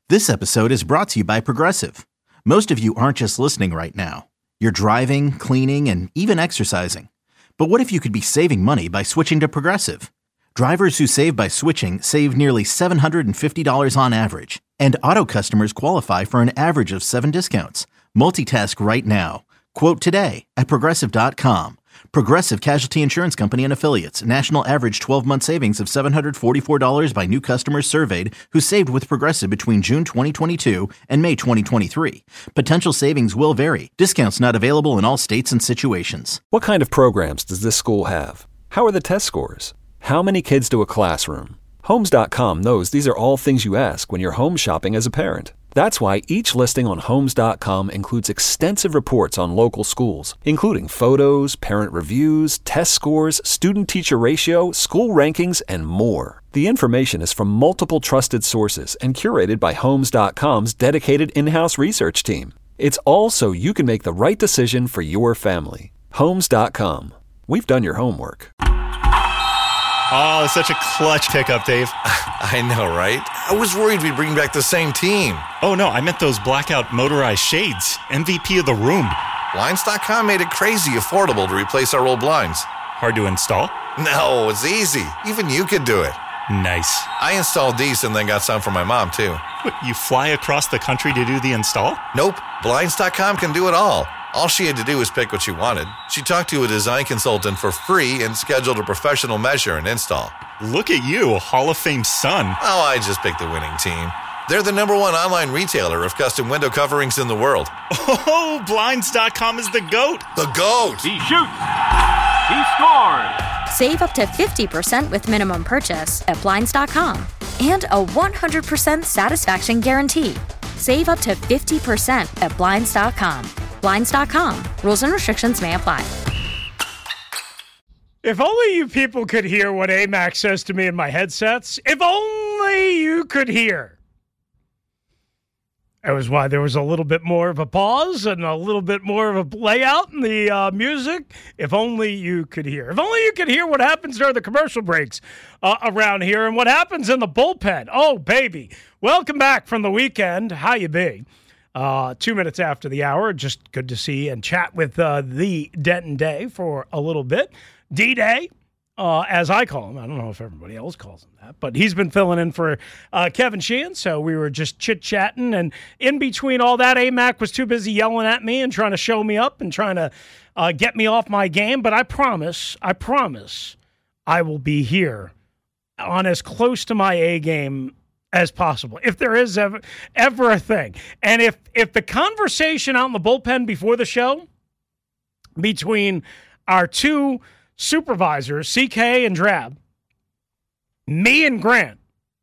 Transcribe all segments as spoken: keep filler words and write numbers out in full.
This episode is brought to you by Progressive. Most of you aren't just listening right now. You're driving, cleaning, and even exercising. But what if you could be saving money by switching to Progressive? Drivers who save by switching save nearly seven hundred fifty dollars on average. And auto customers qualify for an average of seven discounts. Multitask right now. Quote today at Progressive dot com. Progressive Casualty Insurance Company and Affiliates. National average twelve-month savings of seven hundred forty-four dollars by new customers surveyed who saved with Progressive between June twenty twenty-two and May twenty twenty-three. Potential savings will vary. Discounts not available in all states and situations. What kind of programs does this school have? How are the test scores? How many kids do a classroom? Homes dot com knows these are all things you ask when you're home shopping as a parent. That's why each listing on Homes dot com includes extensive reports on local schools, including photos, parent reviews, test scores, student-teacher ratio, school rankings, and more. The information is from multiple trusted sources and curated by Homes dot com's dedicated in-house research team. It's all so you can make the right decision for your family. Homes dot com. We've done your homework. Oh, it's such a clutch pickup, Dave. I know, right? I was worried we'd bring back the same team. Oh, no, I meant those blackout motorized shades. M V P of the room. Blinds dot com made it crazy affordable to replace our old blinds. Hard to install? No, it's easy. Even you could do it. Nice. I installed these and then got some for my mom, too. What, you fly across the country to do the install? Nope. Blinds dot com can do it all. All she had to do was pick what she wanted. She talked to a design consultant for free and scheduled a professional measure and install. Look at you, Hall of Fame son. Oh, I just picked the winning team. They're the number one online retailer of custom window coverings in the world. Oh, Blinds dot com is the GOAT. The GOAT! He shoots. He scores. Save up to fifty percent with minimum purchase at Blinds dot com. And a one hundred percent satisfaction guarantee. Save up to fifty percent at Blinds dot com. Blinds dot com. Rules and restrictions may apply. If only you people could hear what A MAC says to me in my headsets. If only you could hear. That was why there was a little bit more of a pause and a little bit more of a layout in the uh, music. If only you could hear. If only you could hear what happens during the commercial breaks uh, around here and what happens in the bullpen. Oh, baby. Welcome back from the weekend. How you be? Uh, two minutes after the hour. Just good to see and chat with uh, the Denton Day for a little bit. D-Day, uh, as I call him. I don't know if everybody else calls him that, but he's been filling in for uh, Kevin Sheehan, so we were just chit-chatting, and in between all that, A MAC was too busy yelling at me and trying to show me up and trying to uh, get me off my game, but I promise, I promise I will be here on as close to my A game as possible, if there is ever, ever a thing. And if if the conversation out in the bullpen before the show between our two supervisors, C K and Drab, me and Grant,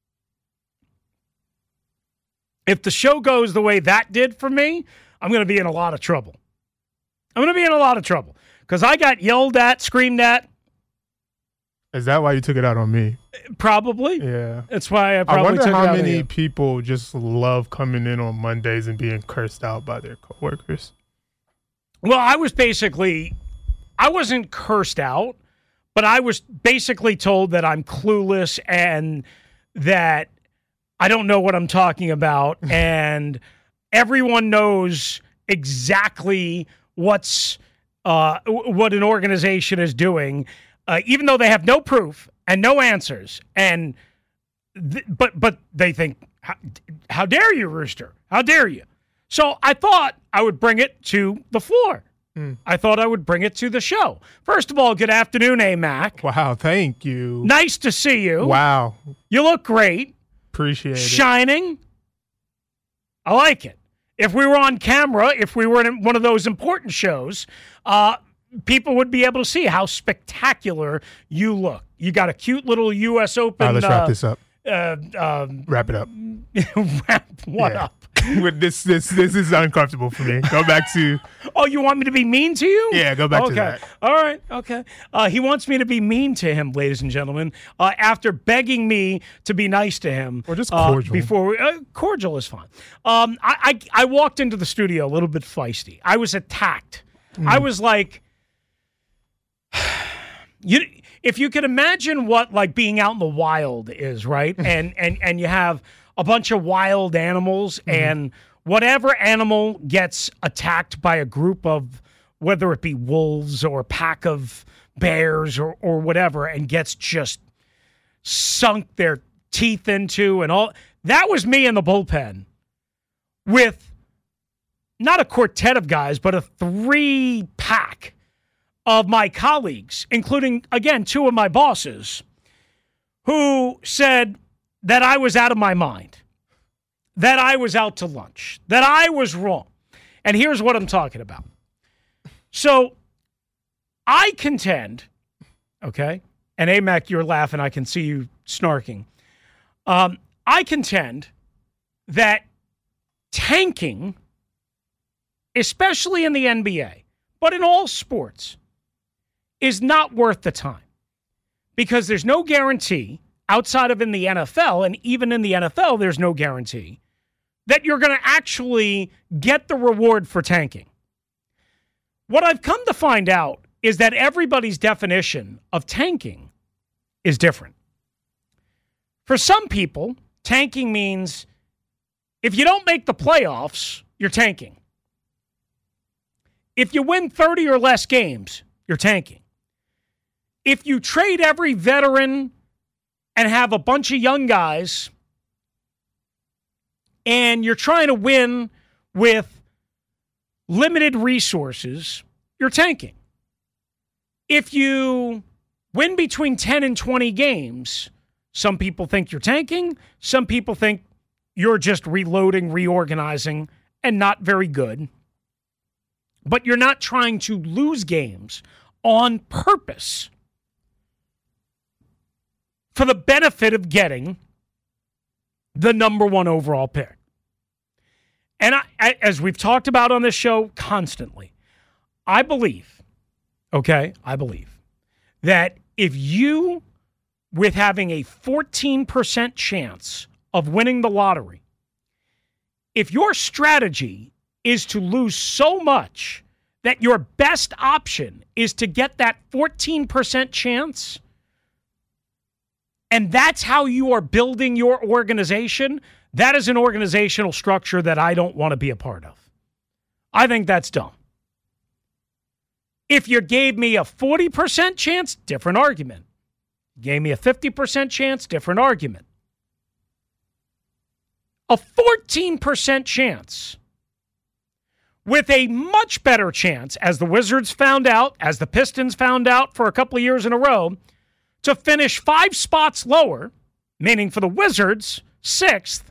if the show goes the way that did for me, I'm going to be in a lot of trouble. I'm going to be in a lot of trouble because I got yelled at, screamed at. Is that why you took it out on me? Probably. Yeah. That's why I probably I wonder took it how out many on you. people just love coming in on Mondays and being cursed out by their coworkers. Well, I was basically, I wasn't cursed out, but I was basically told that I'm clueless and that I don't know what I'm talking about, and everyone knows exactly what's uh, what an organization is doing. Uh, even though they have no proof and no answers, and th- but but they think, how, how dare you, Rooster? How dare you? So I thought I would bring it to the floor. Mm. I thought I would bring it to the show. First of all, good afternoon, A MAC. Wow, thank you. Nice to see you. Wow. You look great. Appreciate it. Shining. I like it. If we were on camera, if we were in one of those important shows, uh, people would be able to see how spectacular you look. You got a cute little U S Open. All right, let's uh, wrap this up. Uh, um, wrap it up. Wrap what yeah. up? this this this is uncomfortable for me. Go back to. Oh, you want me to be mean to you? Yeah, go back okay. to that. All right. Okay. Uh, he wants me to be mean to him, ladies and gentlemen, uh, after begging me to be nice to him. Or just cordial. Uh, before we, uh, cordial is fine. Um, I, I I walked into the studio a little bit feisty. I was attacked. Mm. I was like, you. If you could imagine what like being out in the wild is, right? And and and you have a bunch of wild animals, mm-hmm. and whatever animal gets attacked by a group of, whether it be wolves or a pack of bears or, or whatever, and gets just sunk their teeth into and all. That was me in the bullpen with not a quartet of guys, but a three pack of my colleagues, including, again, two of my bosses, who said that I was out of my mind, that I was out to lunch, that I was wrong. And here's what I'm talking about. So I contend, okay, and A-Mac, you're laughing. I can see you snarking. Um, I contend that tanking, especially in the N B A, but in all sports, is not worth the time. Because there's no guarantee, outside of in the N F L, and even in the N F L, there's no guarantee, that you're going to actually get the reward for tanking. What I've come to find out is that everybody's definition of tanking is different. For some people, tanking means if you don't make the playoffs, you're tanking. If you win thirty or less games, you're tanking. If you trade every veteran and have a bunch of young guys and you're trying to win with limited resources, you're tanking. If you win between ten and twenty games, some people think you're tanking. Some people think you're just reloading, reorganizing, and not very good. But you're not trying to lose games on purpose for the benefit of getting the number one overall pick. And I, as we've talked about on this show constantly, I believe, okay, I believe that if you, with having a fourteen percent chance of winning the lottery, if your strategy is to lose so much that your best option is to get that fourteen percent chance, and that's how you are building your organization, that is an organizational structure that I don't want to be a part of. I think that's dumb. If you gave me a forty percent chance, different argument. Gave me a fifty percent chance, different argument. A fourteen percent chance with a much better chance, as the Wizards found out, as the Pistons found out for a couple of years in a row, to finish five spots lower, meaning for the Wizards, sixth,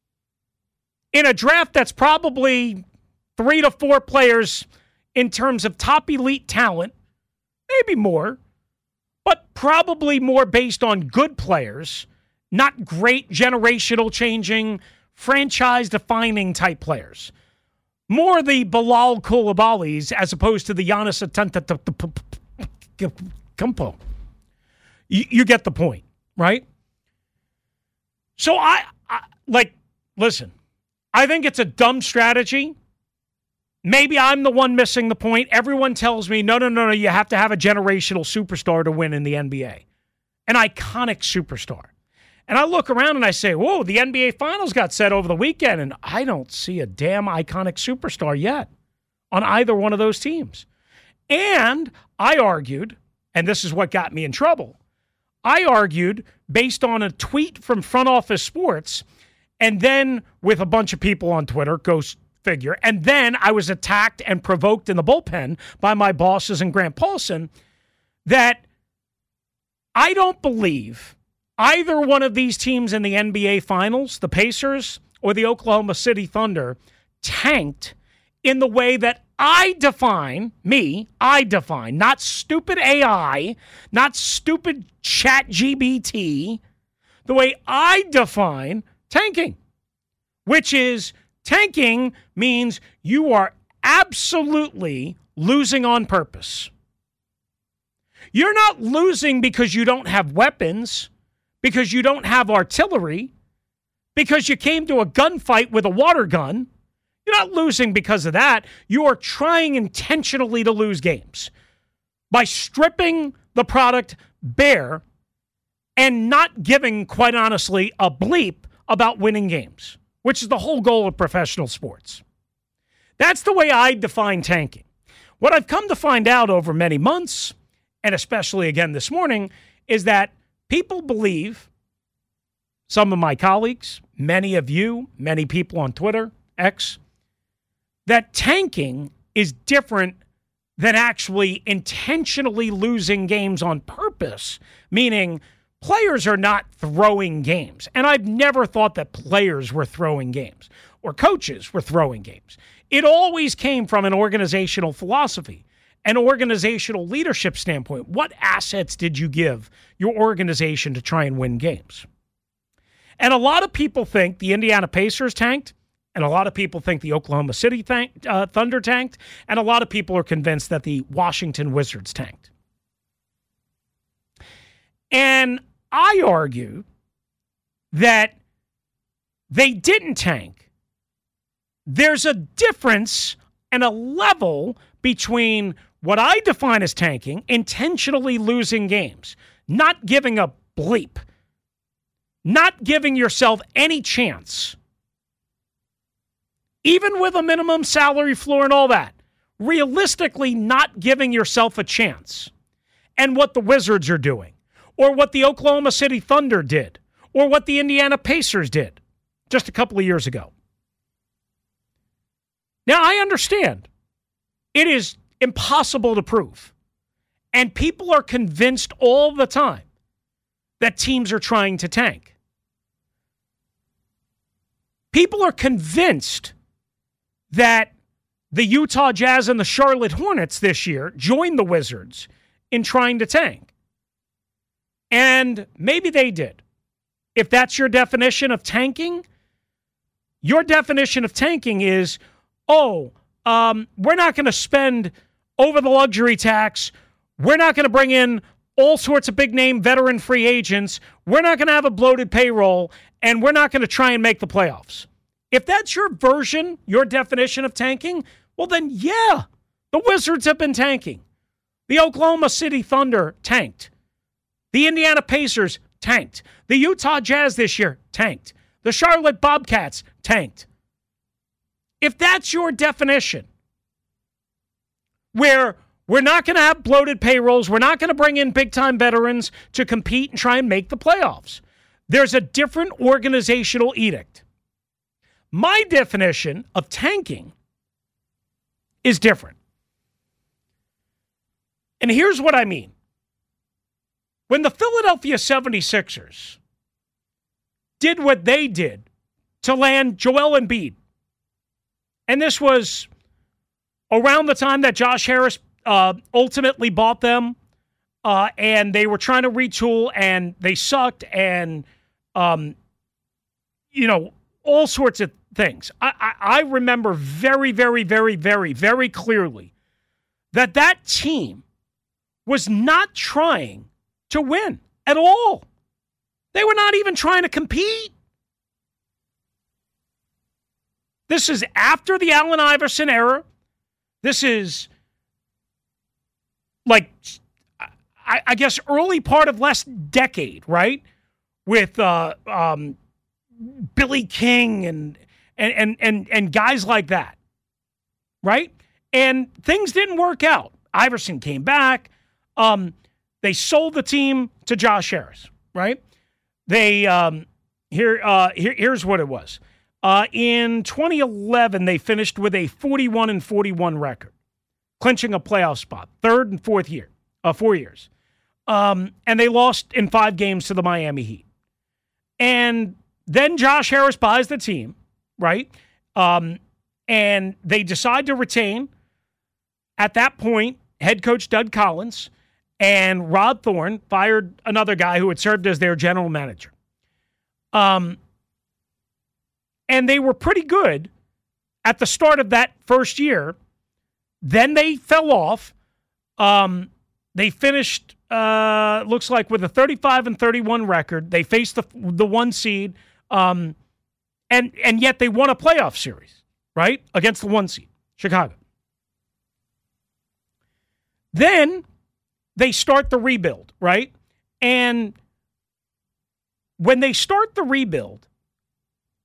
in a draft that's probably three to four players in terms of top elite talent, maybe more, but probably more based on good players, not great generational changing, franchise-defining type players. More the Bilal Koulibalis as opposed to the Giannis Antetokounmpo. You, you get the point, right? So I, I, like, listen, I think it's a dumb strategy. Maybe I'm the one missing the point. Everyone tells me, no, no, no, no, you have to have a generational superstar to win in the N B A. An iconic superstar. And I look around and I say, whoa, the N B A Finals got set over the weekend, and I don't see a damn iconic superstar yet on either one of those teams. And I argued, and this is what got me in trouble, I argued based on a tweet from Front Office Sports, and then with a bunch of people on Twitter, go figure, and then I was attacked and provoked in the bullpen by my bosses and Grant Paulson, that I don't believe either one of these teams in the N B A Finals, the Pacers or the Oklahoma City Thunder, tanked in the way that I define, me, I define, not stupid A I, not stupid Chat G B T, the way I define tanking, which is tanking means you are absolutely losing on purpose. You're not losing because you don't have weapons, because you don't have artillery, because you came to a gunfight with a water gun. You're not losing because of that. You are trying intentionally to lose games by stripping the product bare and not giving, quite honestly, a bleep about winning games, which is the whole goal of professional sports. That's the way I define tanking. What I've come to find out over many months, and especially again this morning, is that people believe, some of my colleagues, many of you, many people on Twitter, X, that tanking is different than actually intentionally losing games on purpose, meaning players are not throwing games. And I've never thought that players were throwing games or coaches were throwing games. It always came from an organizational philosophy, an organizational leadership standpoint. What assets did you give your organization to try and win games? And a lot of people think the Indiana Pacers tanked, and a lot of people think the Oklahoma City tank, uh, Thunder tanked, and a lot of people are convinced that the Washington Wizards tanked. And I argue that they didn't tank. There's a difference and a level between what I define as tanking, intentionally losing games, not giving a bleep, not giving yourself any chance, even with a minimum salary floor and all that, realistically not giving yourself a chance, and what the Wizards are doing, or what the Oklahoma City Thunder did, or what the Indiana Pacers did just a couple of years ago. Now, I understand it is impossible to prove, and people are convinced all the time that teams are trying to tank. People are convinced that the Utah Jazz and the Charlotte Hornets this year joined the Wizards in trying to tank. And maybe they did. If that's your definition of tanking, your definition of tanking is, oh, um, we're not going to spend over the luxury tax. We're not going to bring in all sorts of big-name veteran free agents. We're not going to have a bloated payroll, and we're not going to try and make the playoffs. If that's your version, your definition of tanking, well then, yeah, the Wizards have been tanking. The Oklahoma City Thunder tanked. The Indiana Pacers tanked. The Utah Jazz this year tanked. The Charlotte Bobcats tanked. If that's your definition, where we're not going to have bloated payrolls, we're not going to bring in big-time veterans to compete and try and make the playoffs, there's a different organizational edict. My definition of tanking is different. And here's what I mean. When the Philadelphia seventy-sixers did what they did to land Joel Embiid, and this was around the time that Josh Harris uh, ultimately bought them, uh, and they were trying to retool, and they sucked, and, um, you know, all sorts of things. I, I, I remember very, very, very, very, very clearly that that team was not trying to win at all. They were not even trying to compete. This is after the Allen Iverson era. This is like, I, I guess, early part of last decade, right? With uh, um, Billy King and and and and and guys like that, right? And things didn't work out. Iverson came back. Um, they sold the team to Josh Harris, right? They um, here uh, here here's what it was. Uh, in twenty eleven, they finished with a forty-one and forty-one record, clinching a playoff spot, third and fourth year, uh, four years, um, and they lost in five games to the Miami Heat. And then Josh Harris buys the team, right? Um, and they decide to retain, at that point, head coach Doug Collins, and Rod Thorne fired another guy who had served as their general manager. Um, and they were pretty good at the start of that first year. Then they fell off. Um, they finished, uh, looks like, with a thirty-five and thirty-one record. They faced the the one seed. Um, and and yet they won a playoff series, right, against the one seed, Chicago. Then they start the rebuild, right? And when they start the rebuild,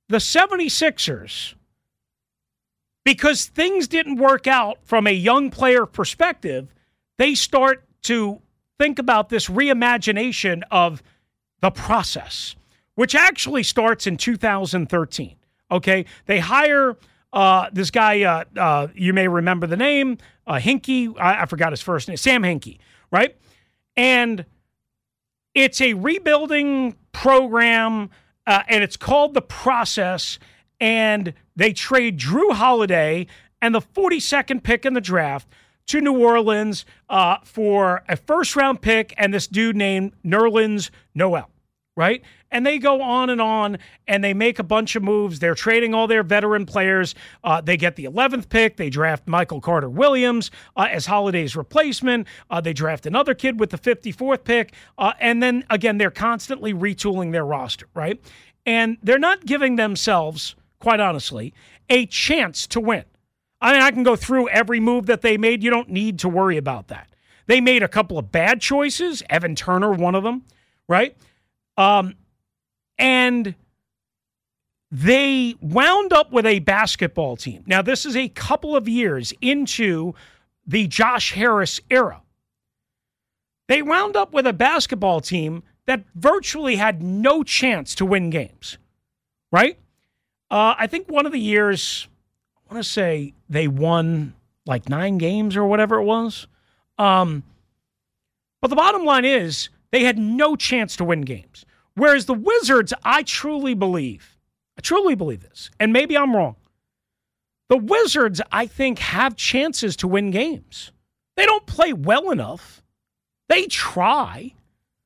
the 76ers, because things didn't work out from a young player perspective, they start to think about this reimagination of the process, which actually starts in two thousand thirteen. Okay, they hire uh, this guy, uh, uh, you may remember the name, uh, Hinkie, I, I forgot his first name, Sam Hinkie, right? And it's a rebuilding program, uh, and it's called The Process, and they trade Drew Holiday and the forty-second pick in the draft to New Orleans uh, for a first-round pick and this dude named Nerlens Noel, right? And they go on and on, and they make a bunch of moves. They're trading all their veteran players. Uh, they get the eleventh pick. They draft Michael Carter-Williams uh, as Holiday's replacement. Uh, they draft another kid with the fifty-fourth pick. Uh, and then, again, they're constantly retooling their roster, right? And they're not giving themselves, quite honestly, a chance to win. I mean, I can go through every move that they made. You don't need to worry about that. They made a couple of bad choices. Evan Turner, one of them, right? Um, and they wound up with a basketball team. Now, this is a couple of years into the Josh Harris era. They wound up with a basketball team that virtually had no chance to win games, right? Uh, I think one of the years, I want to say they won like nine games or whatever it was. Um, but the bottom line is they had no chance to win games. Whereas the Wizards, I truly believe, I truly believe this, and maybe I'm wrong. The Wizards, I think, have chances to win games. They don't play well enough. They try.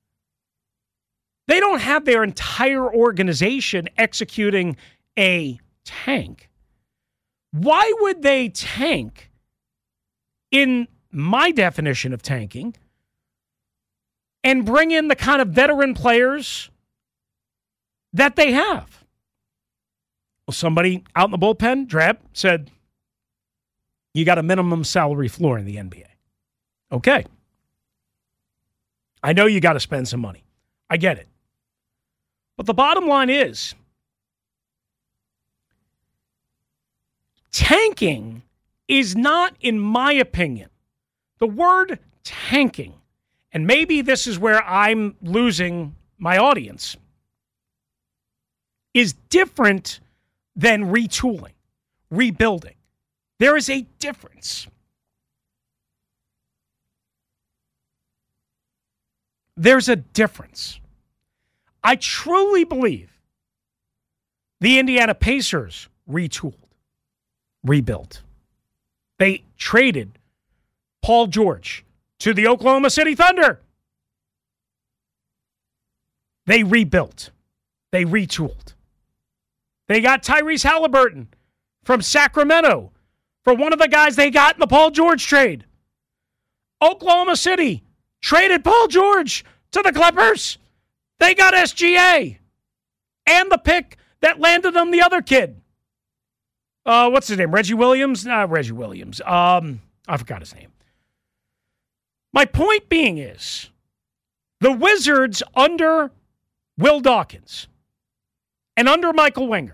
They don't have their entire organization executing a tank. Why would they tank in my definition of tanking and bring in the kind of veteran players that they have? Well, somebody out in the bullpen, Drab, said, you got a minimum salary floor in the N B A. Okay. I know you got to spend some money. I get it. But the bottom line is, tanking is not, in my opinion, the word tanking, and maybe this is where I'm losing my audience, is different than retooling, rebuilding. There is a difference. There's a difference. I truly believe the Indiana Pacers retooled, rebuilt. They traded Paul George to the Oklahoma City Thunder. They rebuilt. They retooled. They got Tyrese Halliburton from Sacramento for one of the guys they got in the Paul George trade. Oklahoma City traded Paul George to the Clippers. They got S G A and the pick that landed them the other kid. Uh, what's his name? Reggie Williams? Not Reggie Williams. Um, I forgot his name. My point being is, the Wizards under Will Dawkins and under Michael Wenger,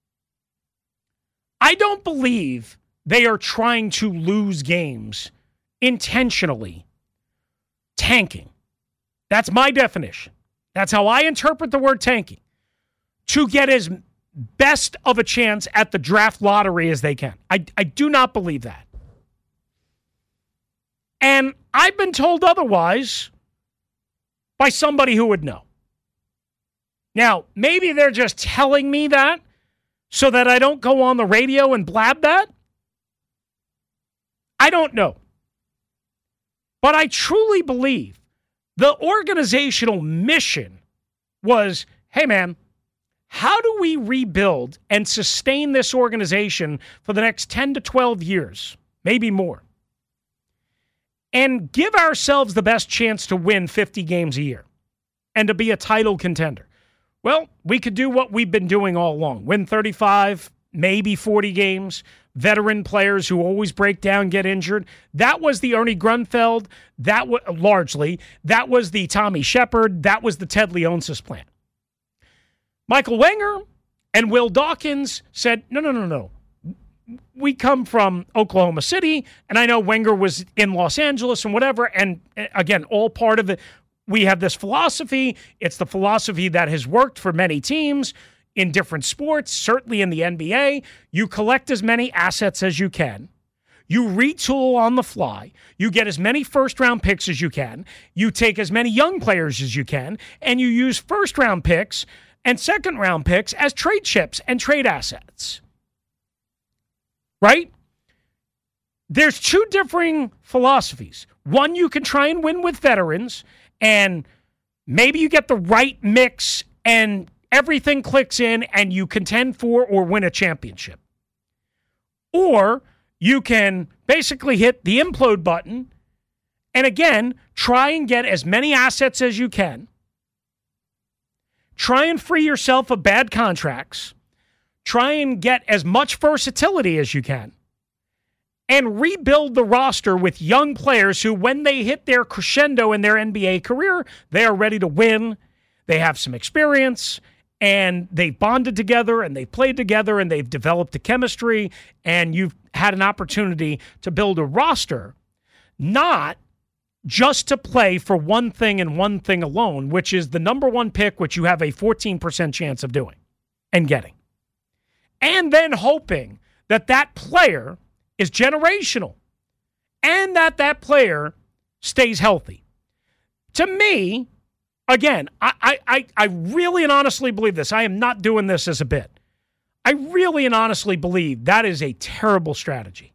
I don't believe they are trying to lose games intentionally, tanking. That's my definition. That's how I interpret the word tanking. To get as best of a chance at the draft lottery as they can. I, I do not believe that. And I've been told otherwise by somebody who would know. Now, maybe they're just telling me that so that I don't go on the radio and blab that. I don't know. But I truly believe the organizational mission was, hey, man, how do we rebuild and sustain this organization for the next ten to twelve years, maybe more, and give ourselves the best chance to win fifty games a year and to be a title contender? Well, we could do what we've been doing all along. Win thirty-five, maybe forty games. Veteran players who always break down, get injured. That was the Ernie Grunfeld. That was largely. That was the Tommy Shepard. That was the Ted Leonsis plan. Michael Wenger And Will Dawkins said, no, no, no, no. We come from Oklahoma City, and I know Wenger was in Los Angeles and whatever, and again, all part of it. We have this philosophy. It's the philosophy that has worked for many teams in different sports, certainly in the N B A. You collect as many assets as you can. You retool on the fly. You get as many first-round picks as you can. You take as many young players as you can, and you use first-round picks and second-round picks as trade chips and trade assets. Right? There's two differing philosophies. One, you can try and win with veterans, and maybe you get the right mix and everything clicks in and you contend for or win a championship. Or you can basically hit the implode button and, again, try and get as many assets as you can. Try and free yourself of bad contracts. Try and get as much versatility as you can. And rebuild the roster with young players who, when they hit their crescendo in their N B A career, they are ready to win. They have some experience, and they've bonded together, and they've played together, and they've developed a chemistry, and you've had an opportunity to build a roster, not just to play for one thing and one thing alone, which is the number one pick, which you have a fourteen percent chance of doing and getting. And then hoping that that player is generational and that that player stays healthy. To me, again, I, I, I really and honestly believe this. I am not doing this as a bit. I really and honestly believe that is a terrible strategy.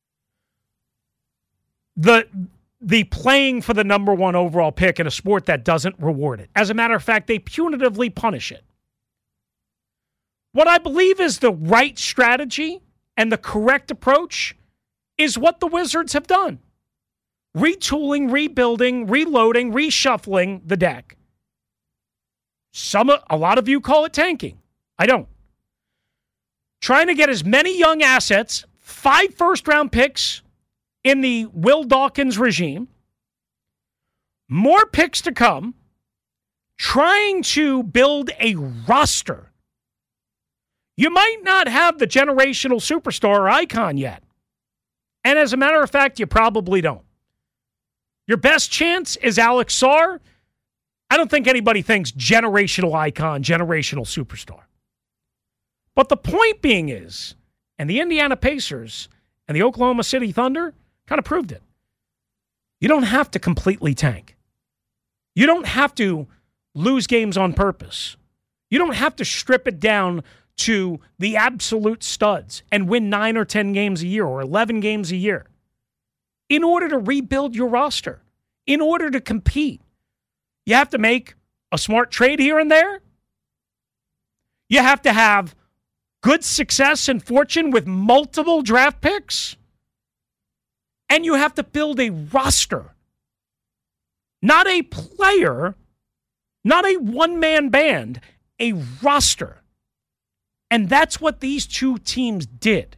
The, the playing for the number one overall pick in a sport that doesn't reward it. As a matter of fact, they punitively punish it. What I believe is the right strategy and the correct approach is what the Wizards have done. Retooling, rebuilding, reloading, reshuffling the deck. Some, a lot of you call it tanking. I don't. Trying to get as many young assets, five first-round picks in the Will Dawkins regime, more picks to come, trying to build a roster. You might not have the generational superstar or icon yet. And as a matter of fact, you probably don't. Your best chance is Alex Sarr. I don't think anybody thinks generational icon, generational superstar. But the point being is, and the Indiana Pacers and the Oklahoma City Thunder kind of proved it, you don't have to completely tank. You don't have to lose games on purpose. You don't have to strip it down to the absolute studs and win nine or ten games a year or eleven games a year in order to rebuild your roster, in order to compete. You have to make a smart trade here and there. You have to have good success and fortune with multiple draft picks. And you have to build a roster, not a player, not a one-man band, a roster. And that's what these two teams did.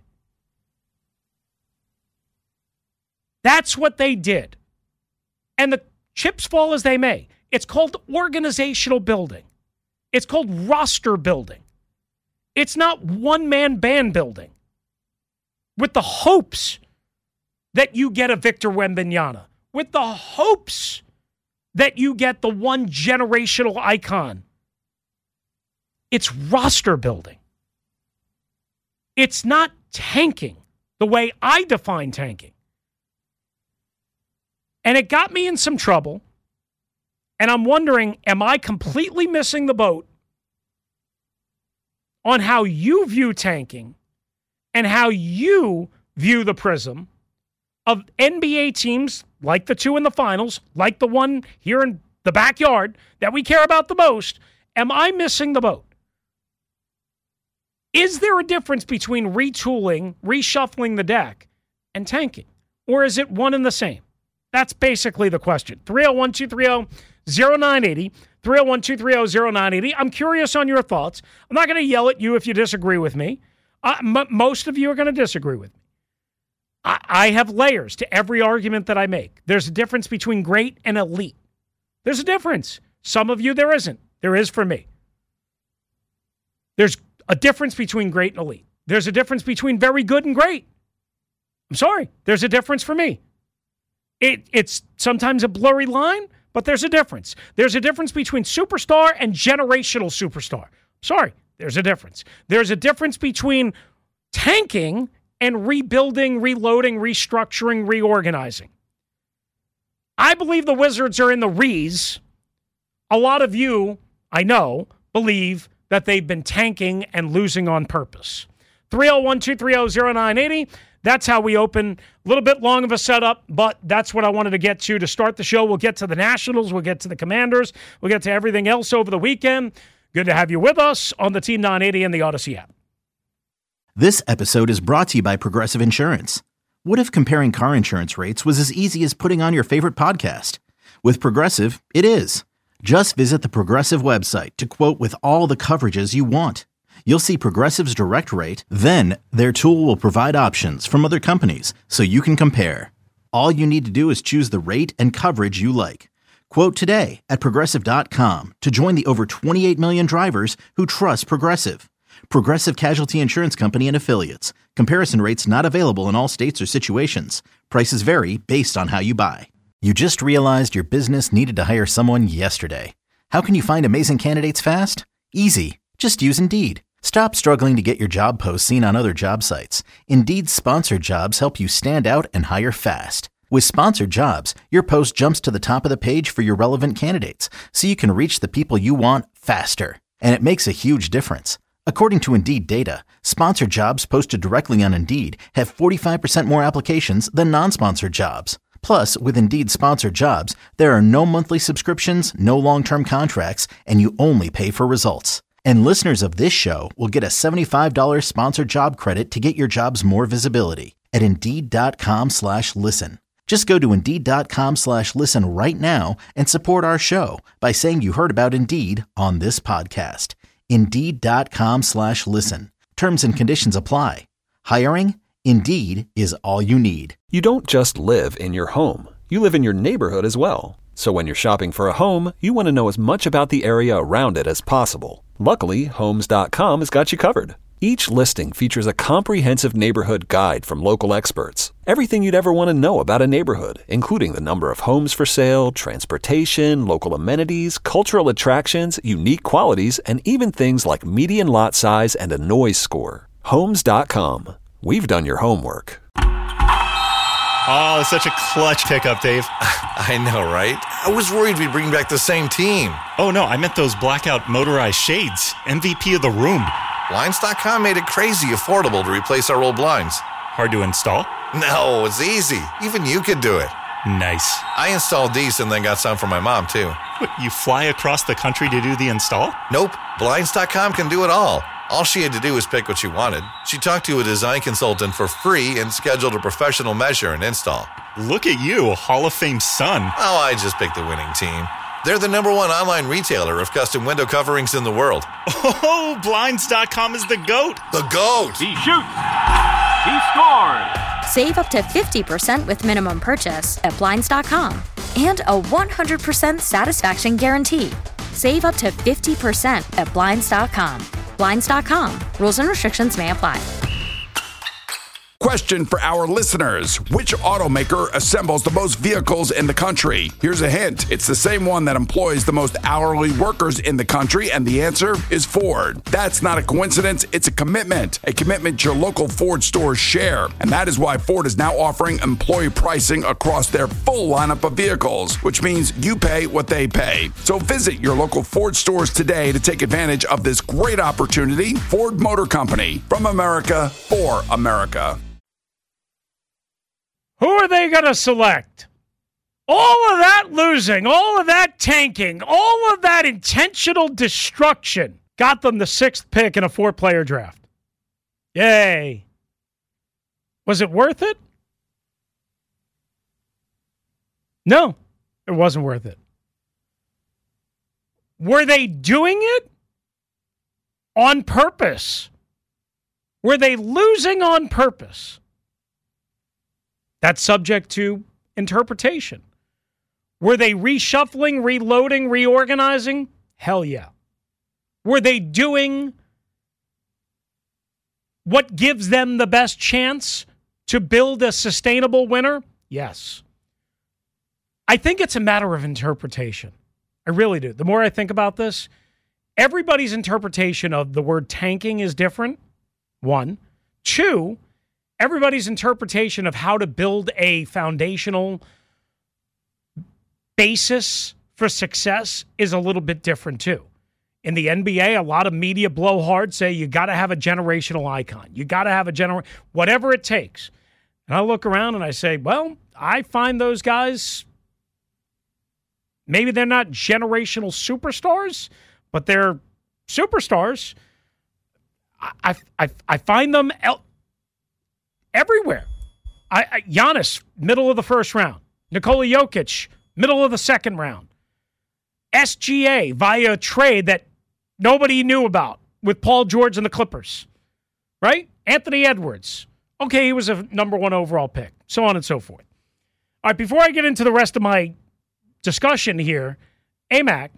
That's what they did. And the chips fall as they may. It's called organizational building. It's called roster building. It's not one-man band building with the hopes that you get a Victor Wembanyama, with the hopes that you get the one generational icon. It's roster building. It's not tanking the way I define tanking. And it got me in some trouble. And I'm wondering, am I completely missing the boat on how you view tanking and how you view the prism of N B A teams like the two in the finals, like the one here in the backyard that we care about the most? Am I missing the boat? Is there a difference between retooling, reshuffling the deck, and tanking? Or is it one and the same? That's basically the question. three oh one, two three oh, oh nine eight oh, three oh one, two three oh, oh nine eight oh. I'm curious on your thoughts. I'm not going to yell at you if you disagree with me. Uh, m- most of you are going to disagree with me. I-, I have layers to every argument that I make. There's a difference between great and elite. There's a difference. Some of you, there isn't. There is for me. There's a difference between great and elite. There's a difference between very good and great. I'm sorry. There's a difference for me. It, it's sometimes a blurry line, but there's a difference. There's a difference between superstar and generational superstar. Sorry, there's a difference. There's a difference between tanking and rebuilding, reloading, restructuring, reorganizing. I believe the Wizards are in the re's. A lot of you, I know, believe that they've been tanking and losing on purpose. three oh one, two three oh, oh nine eight oh. That's how we open. A little bit long of a setup, but that's what I wanted to get to to start the show. We'll get to the Nationals. We'll get to the Commanders. We'll get to everything else over the weekend. Good to have you with us on the Team nine eighty and the Odyssey app. This episode is brought to you by Progressive Insurance. What if comparing car insurance rates was as easy as putting on your favorite podcast? With Progressive, it is. Just visit the Progressive website to quote with all the coverages you want. You'll see Progressive's direct rate, then their tool will provide options from other companies so you can compare. All you need to do is choose the rate and coverage you like. Quote today at Progressive dot com to join the over twenty-eight million drivers who trust Progressive. Progressive Casualty Insurance Company and Affiliates. Comparison rates not available in all states or situations. Prices vary based on how you buy. You just realized your business needed to hire someone yesterday. How can you find amazing candidates fast? Easy. Just use Indeed. Stop struggling to get your job posts seen on other job sites. Indeed's sponsored jobs help you stand out and hire fast. With sponsored jobs, your post jumps to the top of the page for your relevant candidates, so you can reach the people you want faster. And it makes a huge difference. According to Indeed data, sponsored jobs posted directly on Indeed have forty-five percent more applications than non-sponsored jobs. Plus, with Indeed sponsored jobs, there are no monthly subscriptions, no long-term contracts, and you only pay for results. And listeners of this show will get a seventy-five dollars sponsored job credit to get your jobs more visibility at Indeed.com slash listen. Just go to Indeed.com slash listen right now and support our show by saying you heard about Indeed on this podcast. Indeed.com slash listen. Terms and conditions apply. Hiring? Indeed is all you need. You don't just live in your home. You live in your neighborhood as well. So when you're shopping for a home, you want to know as much about the area around it as possible. Luckily, Homes dot com has got you covered. Each listing features a comprehensive neighborhood guide from local experts. Everything you'd ever want to know about a neighborhood, including the number of homes for sale, transportation, local amenities, cultural attractions, unique qualities, and even things like median lot size and a noise score. Homes dot com. We've done your homework. Oh, such a clutch pickup, Dave. I know, right? I was worried we'd bring back the same team. Oh, no, I meant those blackout motorized shades. M V P of the room. Blinds dot com made it crazy affordable to replace our old blinds. Hard to install? No, it's easy. Even you could do it. Nice. I installed these and then got some for my mom, too. What, you fly across the country to do the install? Nope. Blinds dot com can do it all. All she had to do was pick what she wanted. She talked to a design consultant for free and scheduled a professional measure and install. Look at you, Hall of Fame son. Oh, I just picked the winning team. They're the number one online retailer of custom window coverings in the world. Oh, Blinds dot com is the GOAT. The GOAT! He shoots. He scores. Save up to fifty percent with minimum purchase at Blinds dot com and a one hundred percent satisfaction guarantee. Save up to fifty percent at Blinds dot com. Blinds dot com. Rules and restrictions may apply. Question for our listeners. Which automaker assembles the most vehicles in the country? Here's a hint. It's the same one that employs the most hourly workers in the country, and the answer is Ford. That's not a coincidence. It's a commitment. A commitment your local Ford stores share. And that is why Ford is now offering employee pricing across their full lineup of vehicles, which means you pay what they pay. So visit your local Ford stores today to take advantage of this great opportunity. Ford Motor Company. From America, for America. Who are they going to select? All of that losing, all of that tanking, all of that intentional destruction got them the sixth pick in a four-player draft. Yay. Was it worth it? No, it wasn't worth it. Were they doing it on purpose? Were they losing on purpose? That's subject to interpretation. Were they reshuffling, reloading, reorganizing? Hell yeah. Were they doing what gives them the best chance to build a sustainable winner? Yes. I think it's a matter of interpretation. I really do. The more I think about this, everybody's interpretation of the word tanking is different, one. Two, everybody's interpretation of how to build a foundational basis for success is a little bit different, too. In the N B A, a lot of media blowhards say you got to have a generational icon. You got to have a gener whatever it takes. And I look around and I say, well, I find those guys, maybe they're not generational superstars, but they're superstars. I I, I find them el- everywhere. I, I Giannis, middle of the first round. Nikola Jokic, middle of the second round. S G A via trade that nobody knew about with Paul George and the Clippers, right? Anthony Edwards. Okay, he was a number one overall pick, so on and so forth. All right, before I get into the rest of my discussion here, A-Mac,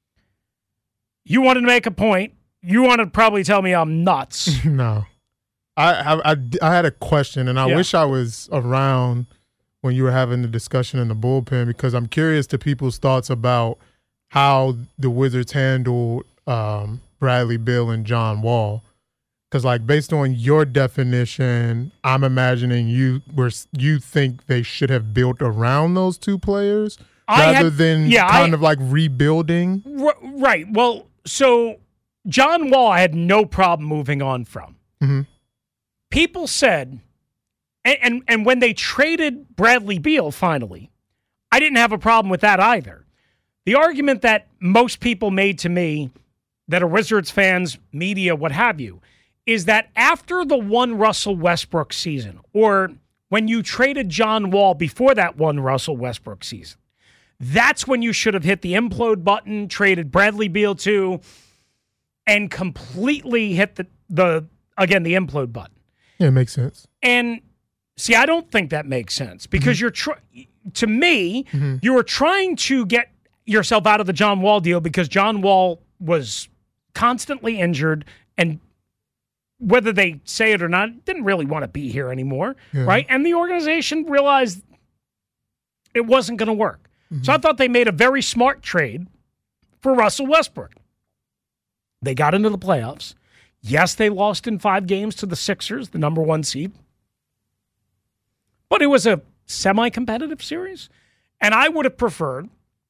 you wanted to make a point. You wanted to probably tell me I'm nuts. No. I, I, I, I had a question, and I Yeah. wish I was around when you were having the discussion in the bullpen, because I'm curious to people's thoughts about how the Wizards handled um, Bradley Beal and John Wall. Because, like, based on your definition, I'm imagining you were you think they should have built around those two players I rather had- than yeah, kind I- of like rebuilding. R- right. Well, so John Wall, I had no problem moving on from. Mm-hmm. People said, and, and and when they traded Bradley Beal finally, I didn't have a problem with that either. The argument that most people made to me, that are Wizards fans, media, what have you, is that after the one Russell Westbrook season, or when you traded John Wall before that one Russell Westbrook season, that's when you should have hit the implode button, traded Bradley Beal too, and completely hit the, the again, the implode button. Yeah, it makes sense. And see, I don't think that makes sense because Mm-hmm. you're tr- to me, Mm-hmm. you were trying to get yourself out of the John Wall deal because John Wall was constantly injured, and whether they say it or not, didn't really want to be here anymore, Yeah. right? And the organization realized it wasn't going to work. Mm-hmm. So I thought they made a very smart trade for Russell Westbrook. They got into the playoffs. Yes, they lost in five games to the Sixers, the number one seed. But it was a semi-competitive series. And I would have preferred,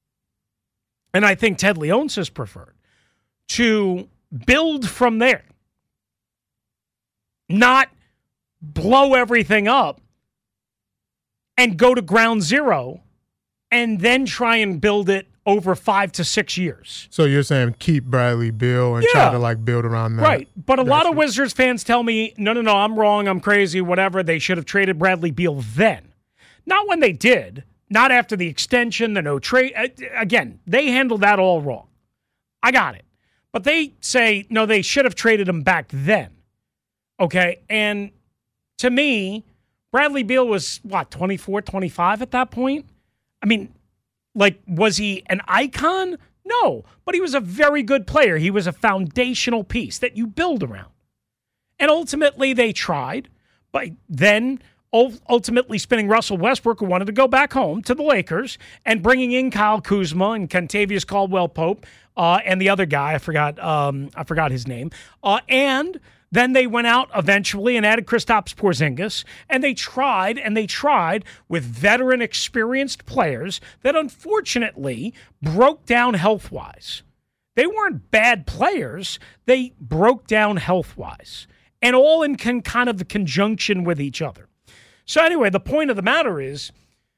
and I think Ted Leonsis preferred, to build from there. Not blow everything up and go to ground zero and then try and build it over five to six years. So you're saying keep Bradley Beal and Yeah. try to like build around that. Right. But a lot That's of Wizards fans tell me, no, no, no, I'm wrong, I'm crazy, whatever. They should have traded Bradley Beal then. Not when they did. Not after the extension, the no trade. Again, they handled that all wrong. I got it. But they say, no, they should have traded him back then. Okay? And to me, Bradley Beal was, what, twenty-four, twenty-five at that point? I mean, like, was he an icon? No, but he was a very good player. He was a foundational piece that you build around. And ultimately, they tried, but then ultimately spinning Russell Westbrook, who wanted to go back home to the Lakers, and bringing in Kyle Kuzma and Kentavious Caldwell-Pope uh, and the other guy, I forgot, um, I forgot his name, uh, and then they went out eventually and added Kristaps Porzingis, and they tried and they tried with veteran, experienced players that unfortunately broke down health-wise. They weren't bad players. They broke down health-wise, and all in con- kind of conjunction with each other. So anyway, the point of the matter is,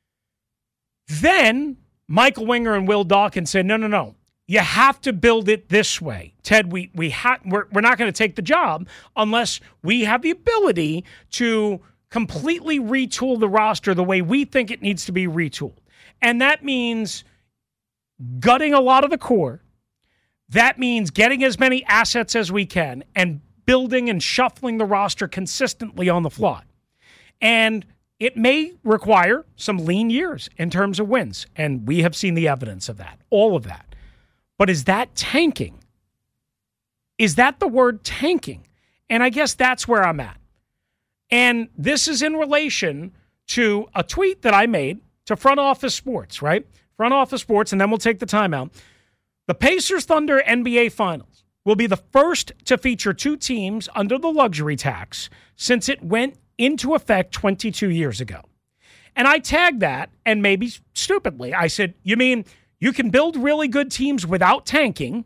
then Michael Winger and Will Dawkins said, no, no, no. You have to build it this way. Ted, we we ha- we're, we're not going to take the job unless we have the ability to completely retool the roster the way we think it needs to be retooled. And that means gutting a lot of the core. That means getting as many assets as we can and building and shuffling the roster consistently on the fly. And it may require some lean years in terms of wins. And we have seen the evidence of that, all of that. But is that tanking? Is that the word tanking? And I guess that's where I'm at. And this is in relation to a tweet that I made to Front Office Sports, right? Front Office Sports, and then we'll take the timeout. The Pacers Thunder N B A Finals will be the first to feature two teams under the luxury tax since it went into effect twenty-two years ago. And I tagged that, and maybe stupidly, I said, you mean you can build really good teams without tanking,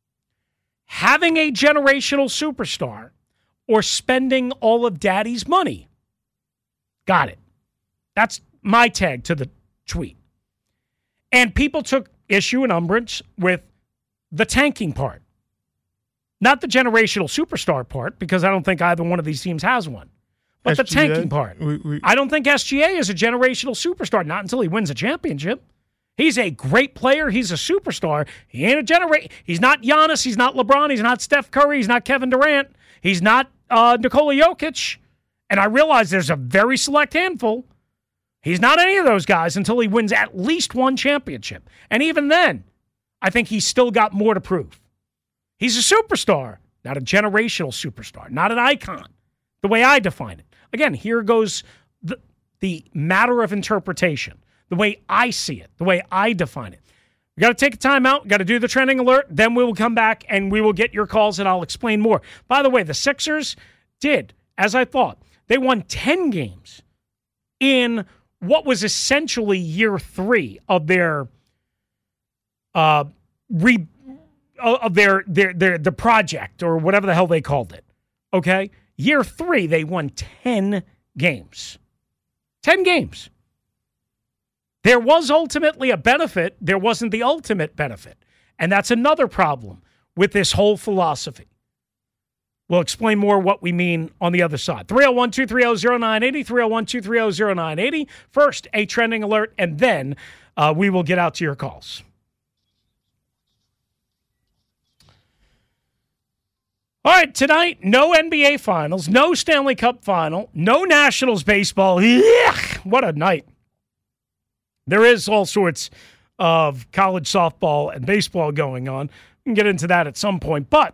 having a generational superstar, or spending all of daddy's money? Got it. That's my tag to the tweet. And people took issue and umbrage with the tanking part. Not the generational superstar part, because I don't think either one of these teams has one. But S G A? the tanking part. We, we, I don't think S G A is a generational superstar, not until he wins a championship. He's a great player. He's a superstar. He ain't a genera- He's not Giannis. He's not LeBron. He's not Steph Curry. He's not Kevin Durant. He's not uh, Nikola Jokic. And I realize there's a very select handful. He's not any of those guys until he wins at least one championship. And even then, I think he's still got more to prove. He's a superstar, not a generational superstar, not an icon, the way I define it. Again, here goes the, the matter of interpretation, the way I see it, the way I define it. We got to take a time out, got to do the trending alert, then we will come back and we will get your calls and I'll explain more. By the way, the Sixers did, as I thought, they won ten games in what was essentially year three of their uh, re of their their their the project or whatever the hell they called it. Okay, year three they won ten games, ten games. There was ultimately a benefit. There wasn't the ultimate benefit, and that's another problem with this whole philosophy. We'll explain more what we mean on the other side. three oh one, two three oh, oh nine eight oh, three oh one, two three oh, oh nine eight oh. First, a trending alert, and then uh, we will get out to your calls. All right, tonight, no N B A Finals, no Stanley Cup Final, no Nationals baseball. Ugh, what a night. There is all sorts of college softball and baseball going on. We can get into that at some point, but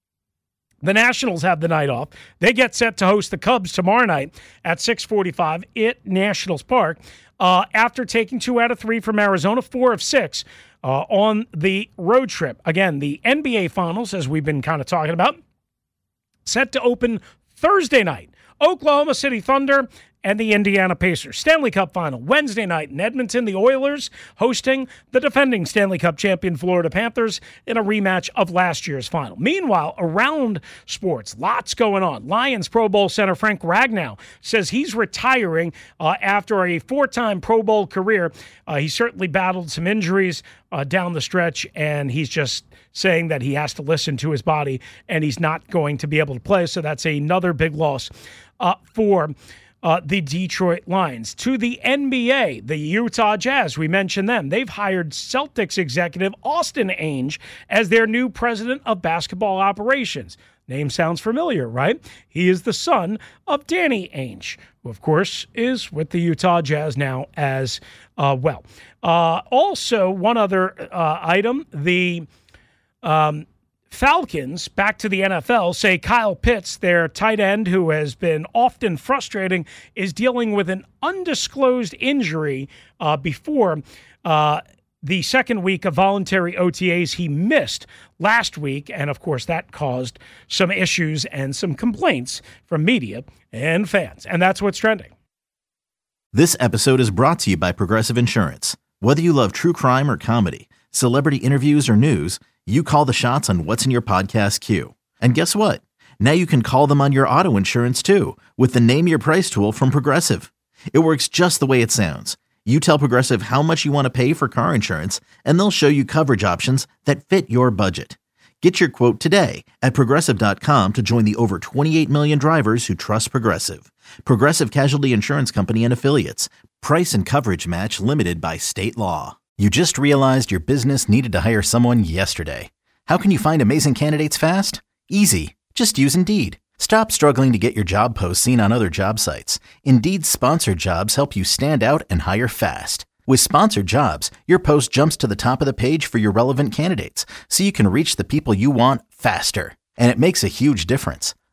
the Nationals have the night off. They get set to host the Cubs tomorrow night at six forty-five at Nationals Park uh, after taking two out of three from Arizona, four of six uh, on the road trip. Again, the N B A Finals, as we've been kind of talking about, set to open Thursday night. Oklahoma City Thunder and the Indiana Pacers. Stanley Cup Final Wednesday night in Edmonton. The Oilers hosting the defending Stanley Cup champion Florida Panthers in a rematch of last year's final. Meanwhile, around sports, lots going on. Lions Pro Bowl center Frank Ragnow says he's retiring uh, after a four-time Pro Bowl career. Uh, he certainly battled some injuries uh, down the stretch, and he's just saying that he has to listen to his body, and he's not going to be able to play. So that's another big loss uh, for Uh, the Detroit Lions. To the N B A, the Utah Jazz, we mentioned them. They've hired Celtics executive Austin Ainge as their new president of basketball operations. Name sounds familiar, right? He is the son of Danny Ainge, who, of course, is with the Utah Jazz now as uh, well. Uh, also, one other uh, item, the um, Falcons, back to the N F L, say Kyle Pitts, their tight end who has been often frustrating, is dealing with an undisclosed injury uh, before uh, the second week of voluntary O T As he missed last week. And, of course, that caused some issues and some complaints from media and fans. And that's what's trending. This episode is brought to you by Progressive Insurance. Whether you love true crime or comedy, celebrity interviews or news, you call the shots on what's in your podcast queue. And guess what? Now you can call them on your auto insurance too with the Name Your Price tool from Progressive. It works just the way it sounds. You tell Progressive how much you want to pay for car insurance, and they'll show you coverage options that fit your budget. Get your quote today at Progressive dot com to join the over twenty-eight million drivers who trust Progressive. Progressive Casualty Insurance Company and Affiliates. Price and coverage match limited by state law. You just realized your business needed to hire someone yesterday. How can you find amazing candidates fast? Easy. Just use Indeed. Stop struggling to get your job posts seen on other job sites. Indeed's sponsored jobs help you stand out and hire fast. With sponsored jobs, your post jumps to the top of the page for your relevant candidates, so you can reach the people you want faster. And it makes a huge difference.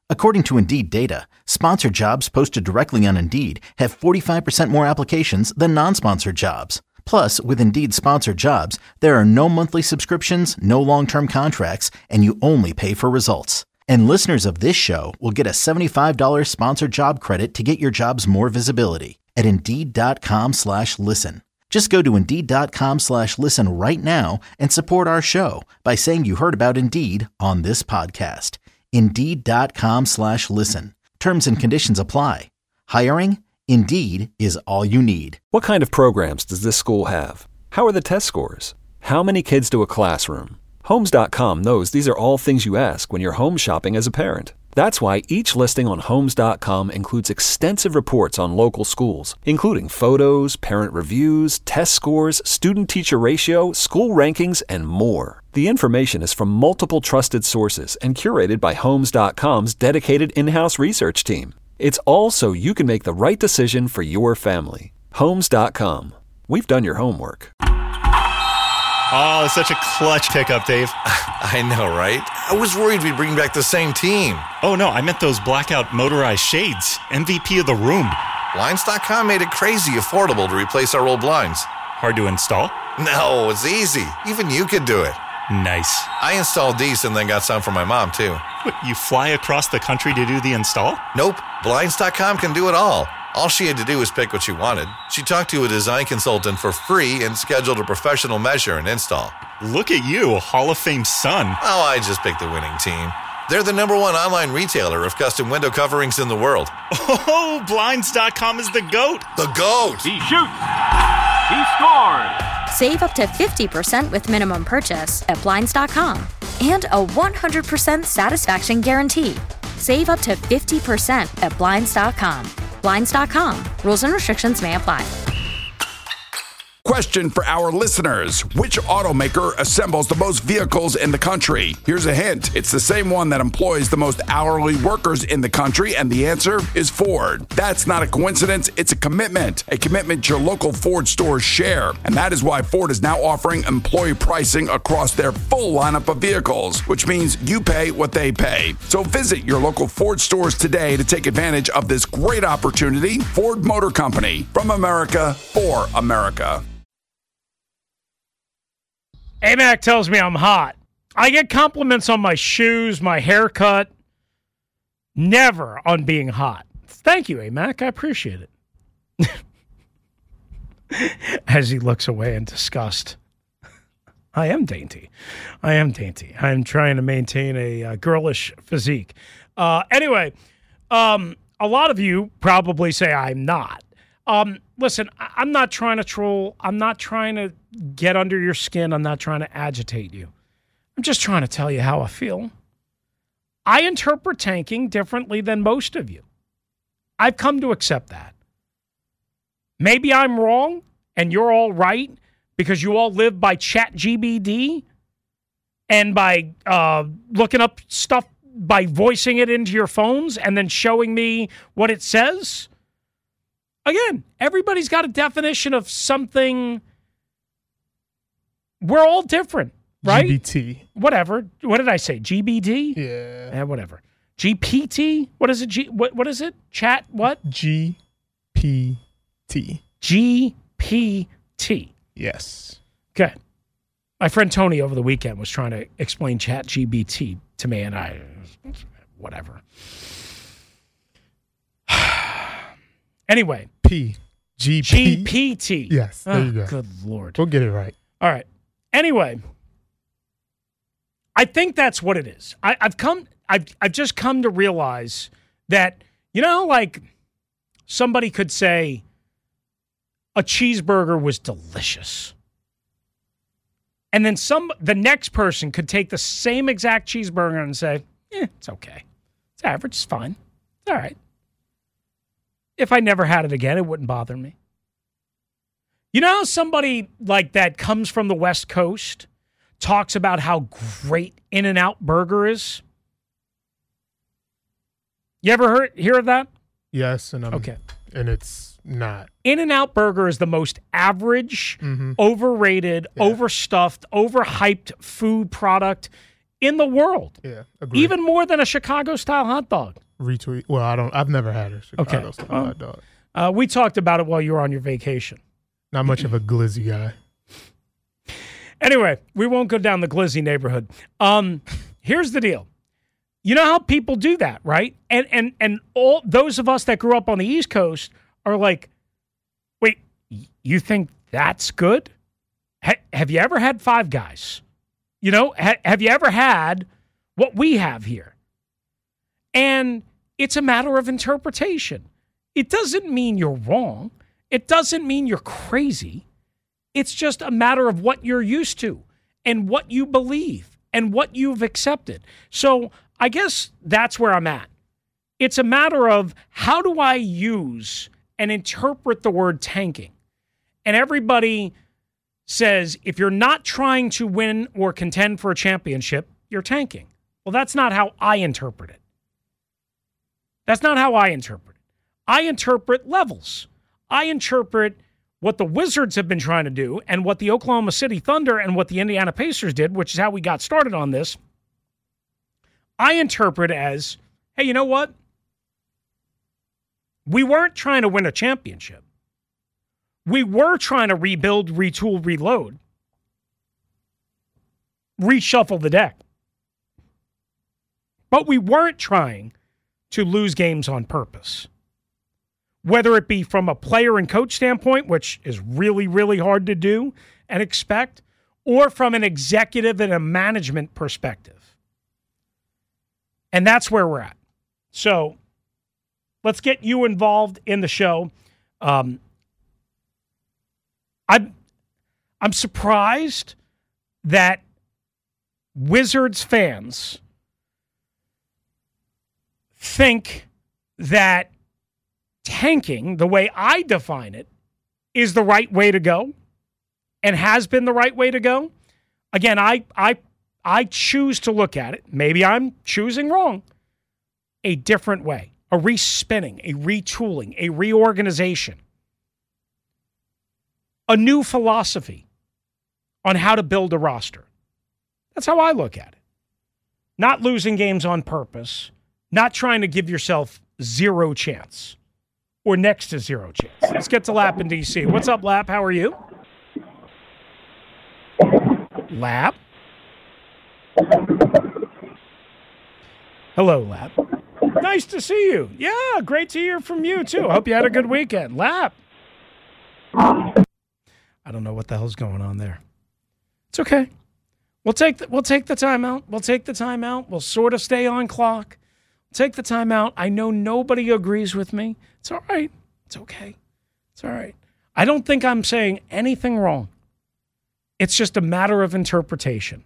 According to Indeed data, sponsored jobs posted directly on Indeed have forty-five percent more applications than non-sponsored jobs. Plus, with Indeed sponsored jobs, there are no monthly subscriptions, no long-term contracts, and you only pay for results. And listeners of this show will get a seventy-five dollars sponsored job credit to get your jobs more visibility at Indeed.com slash listen. Just go to Indeed.com slash listen right now and support our show by saying you heard about Indeed on this podcast. Indeed.com slash listen. Terms and conditions apply. Hiring? Indeed is all you need. What kind of programs does this school have? How are the test scores? How many kids do a classroom? Homes dot com knows these are all things you ask when you're home shopping as a parent. That's why each listing on Homes dot com includes extensive reports on local schools, including photos, parent reviews, test scores, student-teacher ratio, school rankings, and more. The information is from multiple trusted sources and curated by Homes dot com's dedicated in-house research team. It's all so you can make the right decision for your family. Homes dot com. We've done your homework. Oh, it's such a clutch pickup, Dave. I know, right? I was worried we'd bring back the same team. Oh, no, I meant those blackout motorized shades. M V P of the room. Blinds dot com made it crazy affordable to replace our old blinds. Hard to install? No, it's easy. Even you could do it. Nice. I installed these and then got some for my mom, too. What, you fly across the country to do the install? Nope. Blinds dot com can do it all. All she had to do was pick what she wanted. She talked to a design consultant for free and scheduled a professional measure and install. Look at you, Hall of Fame son. Oh, I just picked the winning team. They're the number one online retailer of custom window coverings in the world. Oh, Blinds dot com is the GOAT. The GOAT! He shoots. He scores. Save up to fifty percent with minimum purchase at Blinds dot com and a one hundred percent satisfaction guarantee. Save up to fifty percent at Blinds dot com. Blinds dot com. Rules and restrictions may apply. Question for our listeners. Which automaker assembles the most vehicles in the country? Here's a hint. It's the same one that employs the most hourly workers in the country, and the answer is Ford. That's not a coincidence. It's a commitment. A commitment your local Ford stores share. And that is why Ford is now offering employee pricing across their full lineup of vehicles, which means you pay what they pay. So visit your local Ford stores today to take advantage of this great opportunity. Ford Motor Company. From America, for America. A-Mac tells me I'm hot. I get compliments on my shoes, my haircut, never on being hot. Thank you, A-Mac. I appreciate it. As he looks away in disgust. I am dainty. I am dainty. I'm trying to maintain a uh, girlish physique. Uh, anyway, um, a lot of you probably say I'm not. Um, listen, I- I'm not trying to troll. I'm not trying to get under your skin. I'm not trying to agitate you. I'm just trying to tell you how I feel. I interpret tanking differently than most of you. I've come to accept that. Maybe I'm wrong and you're all right because you all live by ChatGPT and by uh, looking up stuff, by voicing it into your phones and then showing me what it says. Again, everybody's got a definition of something. We're all different, right? G B T. Whatever. What did I say? G B D? Yeah. Yeah, whatever. G P T? What is it? G what what is it? Chat what? G P T. G P T. Yes. Okay. My friend Tony over the weekend was trying to explain Chat G B T to me, and I whatever. Anyway. P. G P. G P T. Yes, there oh, you go. Good Lord. We'll get it right. All right. Anyway, I think that's what it is. I, I've come, I've, I've just come to realize that, you know, like somebody could say a cheeseburger was delicious. And then some, the next person could take the same exact cheeseburger and say, eh, it's okay. It's average. It's fine. It's all right. If I never had it again, it wouldn't bother me. You know how somebody like that comes from the West Coast, talks about how great In-N-Out Burger is? You ever heard hear of that? Yes, and I'm, okay. And it's not. In-N-Out Burger is the most average, mm-hmm. overrated, yeah. overstuffed, overhyped food product in the world. Yeah, agreed. Even more than a Chicago-style hot dog. Retweet. Well, I don't. I've never had a Chicago-style okay. well, hot dog. Uh, we talked about it while you were on your vacation. Not much of a glizzy guy. Anyway, we won't go down the glizzy neighborhood. Um, here's the deal. You know how people do that, right? And and and all those of us that grew up on the East Coast are like, wait, you think that's good? Ha- have you ever had Five Guys? You know, ha- have you ever had what we have here? And it's a matter of interpretation. It doesn't mean you're wrong. It doesn't mean you're crazy. It's just a matter of what you're used to and what you believe and what you've accepted. So I guess that's where I'm at. It's a matter of how do I use and interpret the word tanking? And everybody says if you're not trying to win or contend for a championship, you're tanking. Well, that's not how I interpret it. That's not how I interpret it. I interpret levels. I interpret what the Wizards have been trying to do and what the Oklahoma City Thunder and what the Indiana Pacers did, which is how we got started on this. I interpret as, hey, you know what? We weren't trying to win a championship. We were trying to rebuild, retool, reload, reshuffle the deck. But we weren't trying to lose games on purpose. Whether it be from a player and coach standpoint, which is really, really hard to do and expect, or from an executive and a management perspective. And that's where we're at. So let's get you involved in the show. Um, I'm, I'm surprised that Wizards fans think that tanking, the way I define it, is the right way to go and has been the right way to go. Again, I I I choose to look at it. Maybe I'm choosing wrong. A different way, a respinning, a retooling, a reorganization, a new philosophy on how to build a roster. That's how I look at it. Not losing games on purpose, not trying to give yourself zero chance. Or next to zero chance. Let's get to Lap in D C. What's up, Lap? How are you? Lap? Hello, Lap. Nice to see you. Yeah, great to hear from you, too. Hope you had a good weekend. Lap. I don't know what the hell's going on there. It's okay. We'll take the, we'll take the time out. We'll take the time out. We'll sort of stay on clock. Take the time out. I know nobody agrees with me. It's all right. It's okay. It's all right. I don't think I'm saying anything wrong. It's just a matter of interpretation.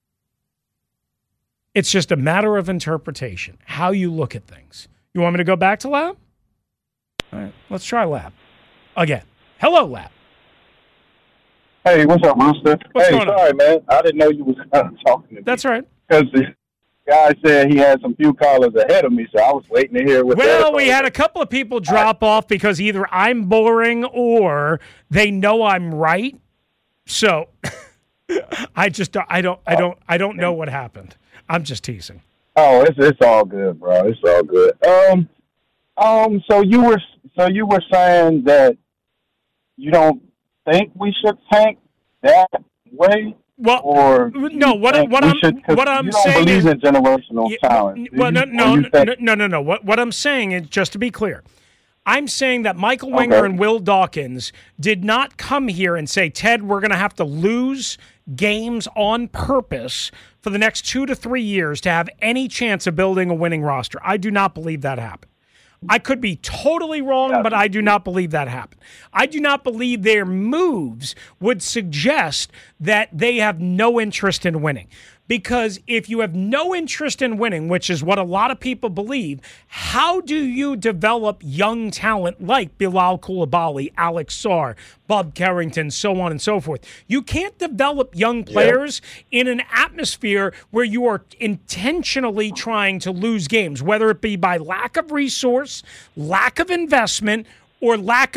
It's just a matter of interpretation, how you look at things. You want me to go back to Lab? All right, let's try Lab again. Hello, Lab. Hey, what's up, Rooster? What's hey, going sorry, on? man. I didn't know you was uh, talking to me. That's right. Because the guy said he had some few callers ahead of me, so I was waiting to hear what. Well, we had a couple of people drop right. off because either I'm boring or they know I'm right. So I just I don't I don't I don't know what happened. I'm just teasing. Oh, it's it's all good, bro. It's all good. Um, um. So you were so you were saying that you don't think we should tank that way. Well, or no. What I, what I'm should, what I'm you don't saying believe is in generational yeah, talent. Well, no, you, no, you think, no, no, no, no. What what I'm saying is, just to be clear, I'm saying that Michael Winger okay. and Will Dawkins did not come here and say, Ted, we're going to have to lose games on purpose for the next two to three years to have any chance of building a winning roster. I do not believe that happened. I could be totally wrong, but I do not believe that happened. I do not believe their moves would suggest that they have no interest in winning. Because if you have no interest in winning, which is what a lot of people believe, how do you develop young talent like Bilal Coulibaly, Alex Sarr, Bob Carrington, so on and so forth? You can't develop young players yeah. in an atmosphere where you are intentionally trying to lose games, whether it be by lack of resource, lack of investment, or lack of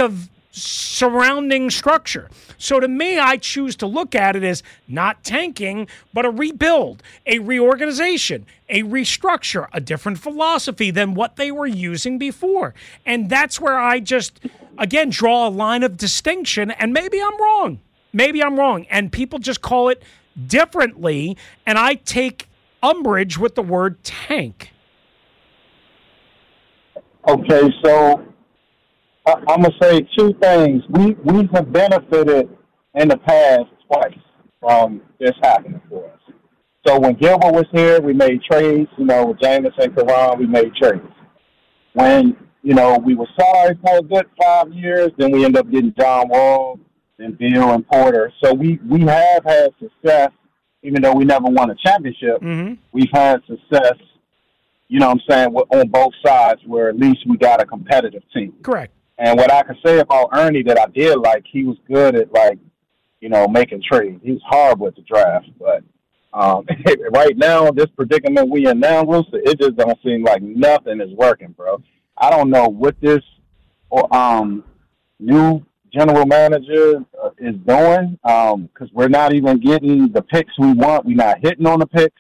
surrounding structure. So to me, I choose to look at it as not tanking, but a rebuild, a reorganization, a restructure, a different philosophy than what they were using before. And that's where I just, again, draw a line of distinction, and maybe I'm wrong. Maybe I'm wrong. And people just call it differently, and I take umbrage with the word tank. Okay, so I'm going to say two things. We we have benefited in the past twice from this happening for us. So when Gilbert was here, we made trades. You know, with Jameis and Karan, we made trades. When, you know, we were sorry for a good five years, then we ended up getting John Wall and Bill and Porter. So we, we have had success, even though we never won a championship. Mm-hmm. We've had success, you know what I'm saying, on both sides, where at least we got a competitive team. Correct. And what I can say about Ernie that I did like, he was good at, like, you know, making trades. He was horrible at the draft. But um, right now, this predicament we in now, Wilson, it just don't seem like nothing is working, bro. I don't know what this or um, new general manager uh, is doing, because um, we're not even getting the picks we want. We're not hitting on the picks.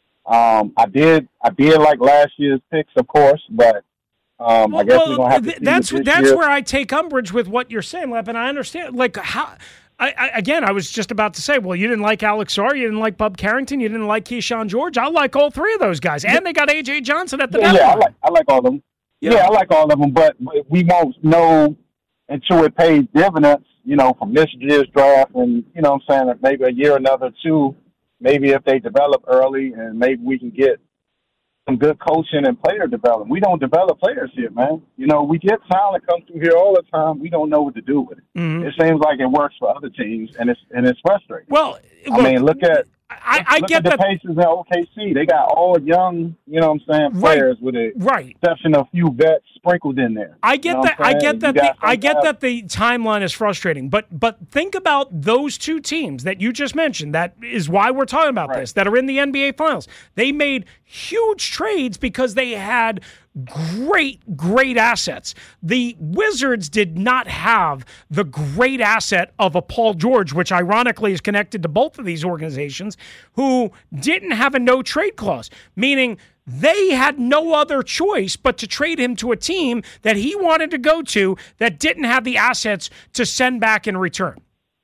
Um, I did I did like last year's picks, of course, but Um, well, I guess well, we're gonna have to see that's this that's year. where I take umbrage with what you're saying, Lep, and I understand. Like how, I, I again, I was just about to say, well, you didn't like Alex Sarr, you didn't like Bub Carrington, you didn't like Keyshawn George. I like all three of those guys, and they got A J Johnson at the yeah, net. yeah I like I like all of them. Yeah. yeah, I like all of them, but we won't know until it pays dividends. You know, from this year's draft, and you know, what I'm saying that maybe a year, another two, maybe if they develop early, and maybe we can get some good coaching and player development. We don't develop players here, man. You know, we get talent come through here all the time. We don't know what to do with it. Mm-hmm. It seems like it works for other teams, and it's and it's frustrating. Well, I look, mean, look at I, I look get at the that. Pacers in O K C. They got all young, you know what I'm saying, players right. with a right. exception of a few vets sprinkled in there. I get you know that. I get that. The, I get guys. that the timeline is frustrating, but but think about those two teams that you just mentioned. That is why we're talking about right. this. That are in the N B A Finals. They made huge trades because they had great, great assets. The Wizards did not have the great asset of a Paul George, which ironically is connected to both of these organizations, who didn't have a no-trade clause, meaning they had no other choice but to trade him to a team that he wanted to go to that didn't have the assets to send back in return.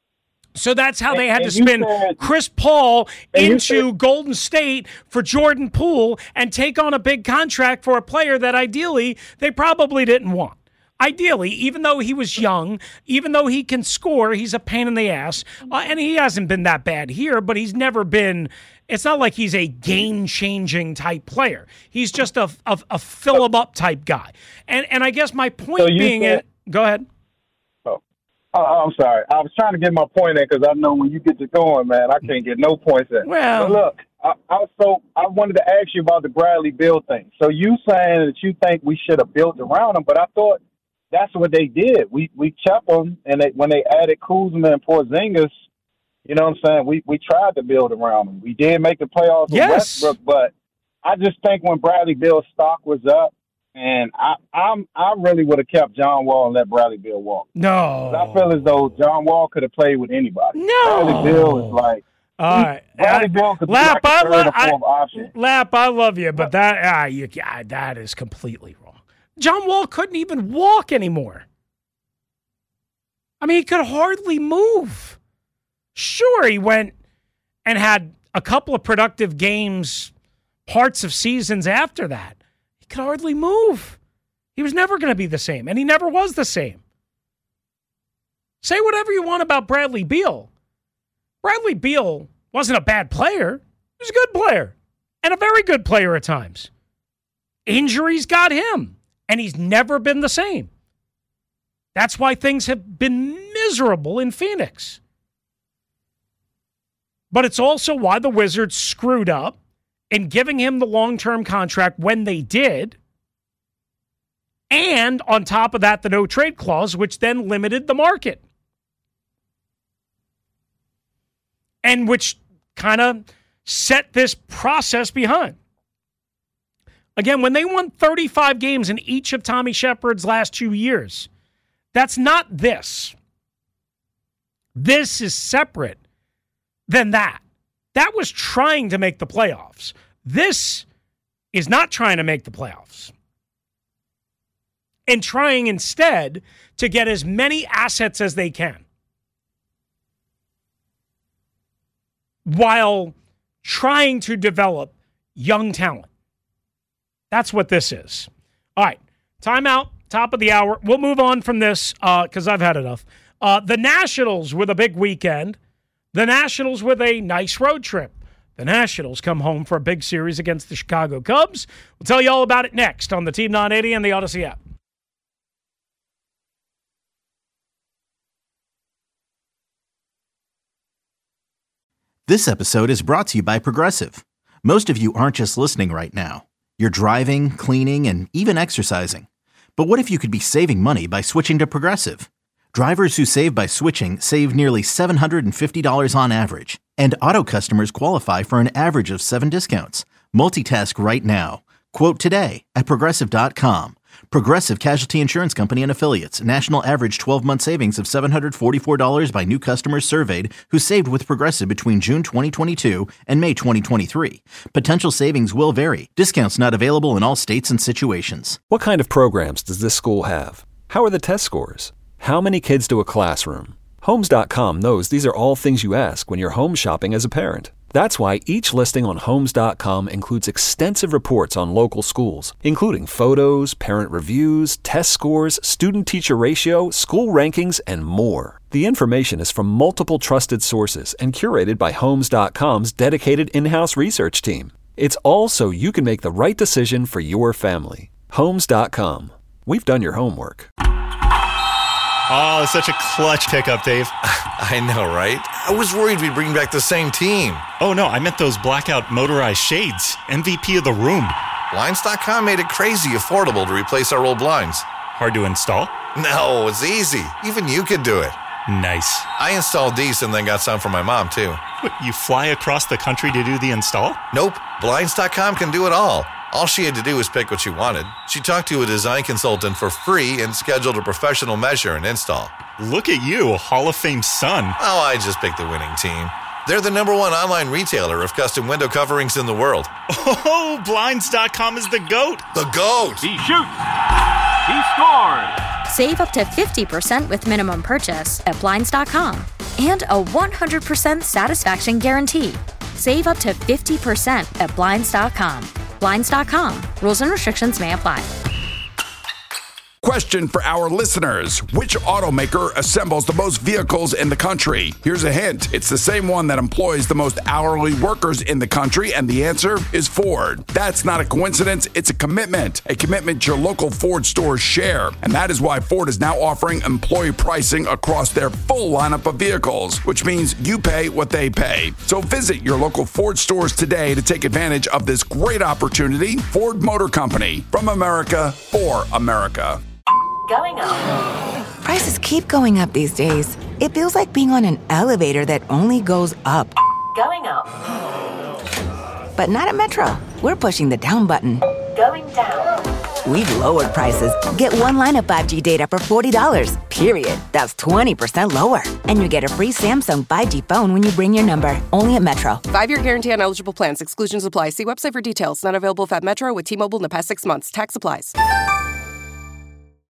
So that's how they had and to spin said, Chris Paul into said, Golden State for Jordan Poole and take on a big contract for a player that ideally they probably didn't want. Ideally, even though he was young, even though he can score, he's a pain in the ass. Uh, and he hasn't been that bad here, but he's never been – it's not like he's a game-changing type player. He's just a, a, a fill-em-up type guy. And and I guess my point so being said, – go ahead. Oh, I'm sorry. I was trying to get my point in because I know when you get to going, man, I can't get no points in. Well, but look, I, I was so I wanted to ask you about the Bradley Beal thing. So you saying that you think we should have built around him, but I thought that's what they did. We we kept them, and they, when they added Kuzma and Porzingis, you know what I'm saying? We we tried to build around them. We did make the playoffs with yes. Westbrook, but I just think when Bradley Beal's stock was up, and I I'm, I really would have kept John Wall and let Bradley Beal walk. No. I feel as though John Wall could have played with anybody. No. Bradley Beal is like, all right. Bradley Beal could Lap, be like a third I, or fourth option. Lap, I love you, but that ah, you, ah, that is completely wrong. John Wall couldn't even walk anymore. I mean, he could hardly move. Sure, he went and had a couple of productive games, parts of seasons after that. He could hardly move. He was never going to be the same, and he never was the same. Say whatever you want about Bradley Beal. Bradley Beal wasn't a bad player. He was a good player, and a very good player at times. Injuries got him, and he's never been the same. That's why things have been miserable in Phoenix. But it's also why the Wizards screwed up in giving him the long-term contract when they did. And on top of that, the no-trade clause, which then limited the market. And which kind of set this process behind. Again, when they won thirty-five games in each of Tommy Shepard's last two years, That's not this. This is separate than that. That was trying to make the playoffs. This is not trying to make the playoffs. And trying instead to get as many assets as they can, while trying to develop young talent. That's what this is. All right, timeout, top of the hour. We'll move on from this because uh, I've had enough. Uh, the Nationals with a big weekend. The Nationals with a nice road trip. The Nationals come home for a big series against the Chicago Cubs. We'll tell you all about it next on the Team nine eighty and the Odyssey app. This episode is brought to you by Progressive. Most of you aren't just listening right now. You're driving, cleaning, and even exercising. But what if you could be saving money by switching to Progressive? Drivers who save by switching save nearly seven hundred fifty dollars on average. And auto customers qualify for an average of seven discounts. Multitask right now. Quote today at Progressive dot com. Progressive Casualty Insurance Company and Affiliates. National average twelve-month savings of seven hundred forty-four dollars by new customers surveyed who saved with Progressive between June twenty twenty-two and May twenty twenty-three. Potential savings will vary. Discounts not available in all states and situations. What kind of programs does this school have? How are the test scores? How many kids do a classroom? Homes dot com knows these are all things you ask when you're home shopping as a parent. That's why each listing on Homes dot com includes extensive reports on local schools, including photos, parent reviews, test scores, student-teacher ratio, school rankings, and more. The information is from multiple trusted sources and curated by Homes dot com's dedicated in-house research team. It's all so you can make the right decision for your family. Homes dot com. We've done your homework. Oh, such a clutch pickup, Dave. I know, right? I was worried we'd bring back the same team. Oh, no, I meant those blackout motorized shades. M V P of the room. Blinds dot com made it crazy affordable to replace our old blinds. Hard to install? No, it's easy. Even you could do it. Nice. I installed these and then got some for my mom, too. What, you fly across the country to do the install? Nope. Blinds dot com can do it all. All she had to do was pick what she wanted. She talked to a design consultant for free and scheduled a professional measure and install. Look at you, a Hall of Fame son. Oh, I just picked the winning team. They're the number one online retailer of custom window coverings in the world. Oh, Blinds dot com is the GOAT. The GOAT! He shoots. He scores. Save up to fifty percent with minimum purchase at Blinds dot com. And a one hundred percent satisfaction guarantee. Save up to fifty percent at Blinds dot com. Blinds dot com. Rules and restrictions may apply. Question for our listeners. Which automaker assembles the most vehicles in the country? Here's a hint. It's the same one that employs the most hourly workers in the country, and the answer is Ford. That's not a coincidence. It's a commitment. A commitment your local Ford stores share. And that is why Ford is now offering employee pricing across their full lineup of vehicles, which means you pay what they pay. So visit your local Ford stores today to take advantage of this great opportunity. Ford Motor Company. From America, for America. Going up. Prices keep going up these days. It feels like being on an elevator that only goes up. Going up. But not at Metro. We're pushing the down button. Going down. We've lowered prices. Get one line of five G data for forty dollars, period. That's twenty percent lower. And you get a free Samsung five G phone when you bring your number. Only at Metro. Five-year guarantee on eligible plans. Exclusions apply. See website for details. Not available at Metro with T-Mobile in the past six months. Tax applies.